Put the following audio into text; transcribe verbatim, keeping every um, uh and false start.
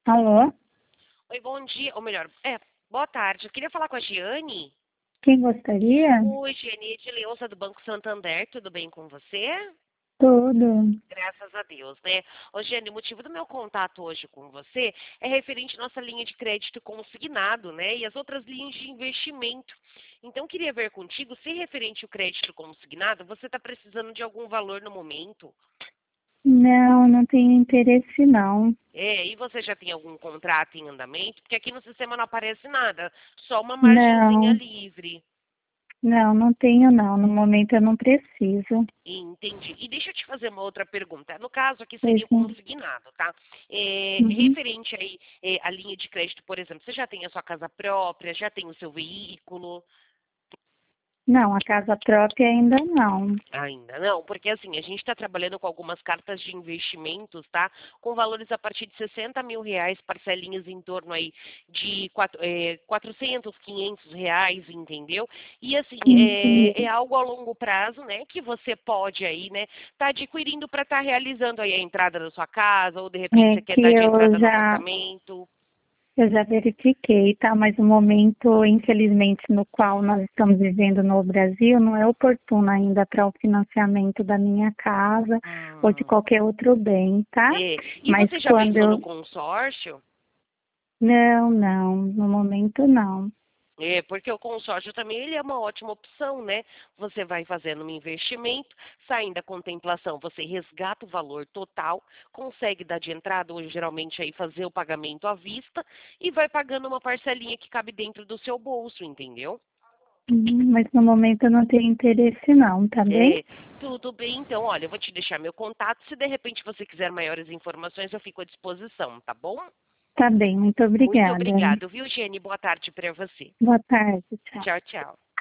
Alô? Oi, bom dia. Ou melhor, é, boa tarde. Eu queria falar com a Giane. Quem gostaria? Oi, Giane, de Leonça do Banco Santander. Tudo bem com você? Tudo. Graças a Deus, né? Ô, Giane, o motivo do meu contato hoje com você é referente à nossa linha de crédito consignado, né? E as outras linhas de investimento. Então, queria ver contigo, se referente ao crédito consignado, você está precisando de algum valor no momento? Não, não tenho interesse não. É, e você já tem algum contrato em andamento? Porque aqui no sistema não aparece nada, só uma margenzinha Não, livre. não, não tenho não. No momento eu não preciso. Entendi. E deixa eu te fazer uma outra pergunta. No caso aqui Pois seria o não. consignado, tá? É, Uhum. referente aí é, à linha de crédito, por exemplo, você já tem a sua casa própria, já tem o seu veículo? Não, a casa própria ainda não. Ainda não, porque assim, a gente está trabalhando com algumas cartas de investimentos, tá? Com valores a partir de sessenta mil reais, parcelinhas em torno aí de quatro, é, quatrocentos, quinhentos reais, entendeu? E assim, é, é Entendi. algo a longo prazo, né? Que você pode aí, né? Tá adquirindo para estar realizando aí a entrada da sua casa, ou de repente É você quer que dar de eu entrada no já, apartamento. eu já verifiquei, tá? Mas o momento, infelizmente, no qual nós estamos vivendo no Brasil, não é oportuno ainda para o financiamento da minha casa ou de Hum, qualquer outro bem, tá? é. E Mas você já quando pensou no eu... consórcio? Não, não, no momento não. É, porque o consórcio também ele é uma ótima opção, né? Você vai fazendo um investimento, saindo da contemplação, você resgata o valor total, consegue dar de entrada, hoje geralmente aí fazer o pagamento à vista e vai pagando uma parcelinha que cabe dentro do seu bolso, entendeu? Uhum, mas no momento eu não tenho interesse não, tá bem? É, tudo bem, então, olha, eu vou te deixar meu contato, se de repente você quiser maiores informações, eu fico à disposição, tá bom? Tá bem, muito Muito obrigada. obrigado, viu, Jenny? Boa tarde para você. Boa tarde, tchau. Tchau, tchau.